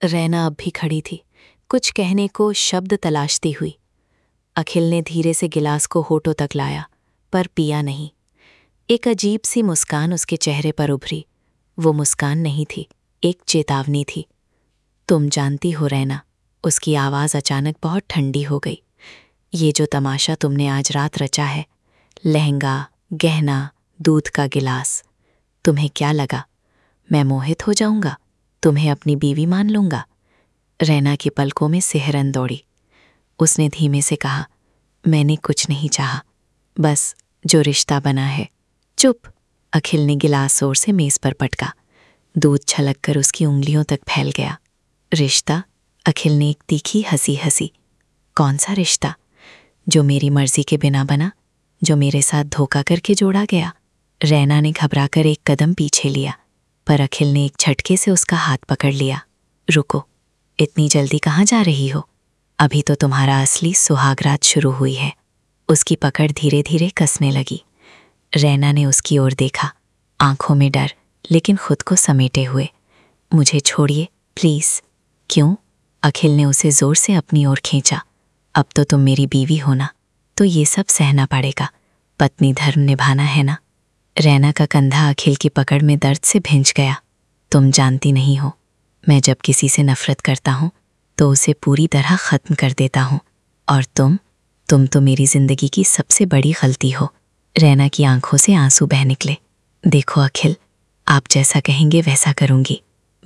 रैना अब भी खड़ी थी, कुछ कहने को शब्द तलाशती हुई। अखिल ने धीरे से गिलास को होठों तक लाया, पर पिया नहीं। एक अजीब सी मुस्कान उसके चेहरे पर उभरी। वो मुस्कान नहीं थी, एक चेतावनी थी। तुम जानती हो रैना, उसकी आवाज़ अचानक बहुत ठंडी हो गई। ये जो तमाशा तुमने आज रात रचा है, लहंगा, गहना, दूध का गिलास, तुम्हें क्या लगा मैं मोहित हो जाऊंगा, तुम्हें अपनी बीवी मान लूंगा? रैना की पलकों में सिहरन दौड़ी। उसने धीमे से कहा, मैंने कुछ नहीं चाहा, बस जो रिश्ता बना है। चुप। अखिल ने गिलास जोर से मेज पर पटका। दूध छलक कर उसकी उंगलियों तक फैल गया। रिश्ता? अखिल ने एक तीखी हंसी हंसी। कौन सा रिश्ता? जो मेरी मर्जी के बिना बना, जो मेरे साथ धोखा करके जोड़ा गया। रैना ने घबराकर एक कदम पीछे लिया, पर अखिल ने एक झटके से उसका हाथ पकड़ लिया। रुको, इतनी जल्दी कहाँ जा रही हो? अभी तो तुम्हारा असली सुहागरात शुरू हुई है। उसकी पकड़ धीरे धीरे कसने लगी। रैना ने उसकी ओर देखा, आंखों में डर, लेकिन खुद को समेटे हुए। मुझे छोड़िए प्लीज। क्यों? अखिल ने उसे जोर से अपनी ओर खींचा। अब तो तुम मेरी बीवी हो ना, तो ये सब सहना पड़ेगा। पत्नी धर्म निभाना है ना। रैना का कंधा अखिल की पकड़ में दर्द से भिंच गया। तुम जानती नहीं हो, मैं जब किसी से नफरत करता हूँ तो उसे पूरी तरह ख़त्म कर देता हूँ। और तुम तो मेरी ज़िंदगी की सबसे बड़ी गलती हो। रैना की आंखों से आंसू बह निकले। देखो अखिल, आप जैसा कहेंगे वैसा करूँगी।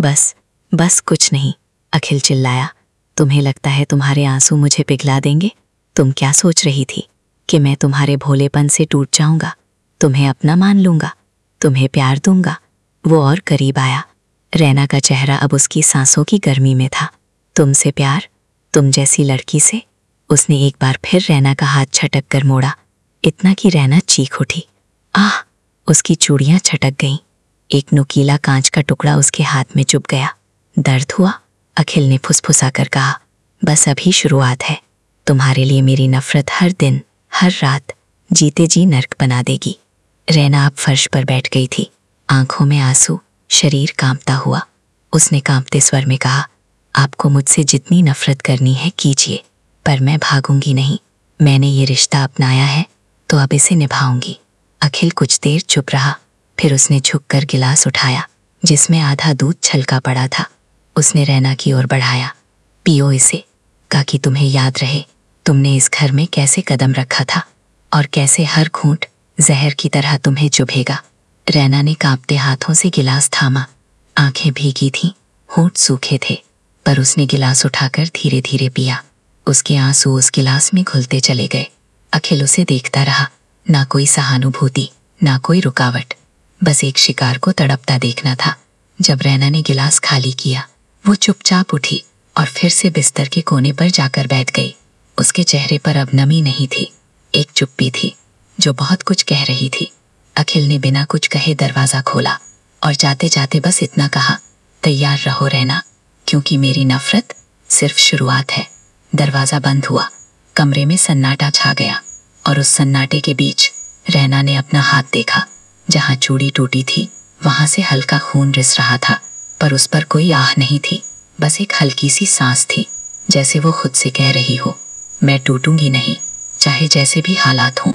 बस कुछ नहीं। अखिल चिल्लाया। तुम्हें लगता है तुम्हारे आंसू मुझे पिघला देंगे? तुम क्या सोच रही थी कि मैं तुम्हारे भोलेपन से टूट जाऊंगा, तुम्हें अपना मान लूंगा, तुम्हें प्यार दूंगा? वो और करीब आया। रैना का चेहरा अब उसकी सांसों की गर्मी में था। तुमसे प्यार? तुम जैसी लड़की से? उसने एक बार फिर रैना का हाथ छटक कर मोड़ा, इतना कि रैना चीख उठी। आह! उसकी चूड़ियां छटक गईं। एक नुकीला कांच का टुकड़ा उसके हाथ में चुभ गया। दर्द हुआ? अखिल ने फुसफुसा कर कहा। बस अभी शुरुआत है। तुम्हारे लिए मेरी नफरत हर दिन, हर रात जीते जी नर्क बना देगी। रैना अब फर्श पर बैठ गई थी, आंखों में आंसू, शरीर कांपता हुआ। उसने कांपते स्वर में कहा, आपको मुझसे जितनी नफरत करनी है कीजिए, पर मैं भागूंगी नहीं। मैंने ये रिश्ता अपनाया है तो अब इसे निभाऊंगी। अखिल कुछ देर चुप रहा, फिर उसने झुककर गिलास उठाया जिसमें आधा दूध छलका पड़ा था। उसने रैना की ओर बढ़ाया। पियो इसे, ताकि तुम्हें याद रहे तुमने इस घर में कैसे कदम रखा था और कैसे हर घूंट जहर की तरह तुम्हें चुभेगा। रैना ने कांपते हाथों से गिलास थामा। आंखें भीगी थीं, होंठ सूखे थे, पर उसने गिलास उठाकर धीरे धीरे पिया। उसके आंसू उस गिलास में घुलते चले गए। अखिल उसे देखता रहा, ना कोई सहानुभूति, ना कोई रुकावट, बस एक शिकार को तड़पता देखना था। जब रैना ने गिलास खाली किया, वो चुपचाप उठी और फिर से बिस्तर के कोने पर जाकर बैठ गई। उसके चेहरे पर अब नमी नहीं थी, एक चुप्पी थी जो बहुत कुछ कह रही थी। अखिल ने बिना कुछ कहे दरवाजा खोला और जाते जाते बस इतना कहा, तैयार रहो रैना, क्योंकि मेरी नफरत सिर्फ शुरुआत है। दरवाजा बंद हुआ, कमरे में सन्नाटा छा गया और उस सन्नाटे के बीच रैना ने अपना हाथ देखा। जहां चूड़ी टूटी थी वहां से हल्का खून रिस रहा था, पर उस पर कोई आह नहीं थी, बस एक हल्की सी सांस थी, जैसे वो खुद से कह रही हो, मैं टूटूंगी नहीं, चाहे जैसे भी हालात हों।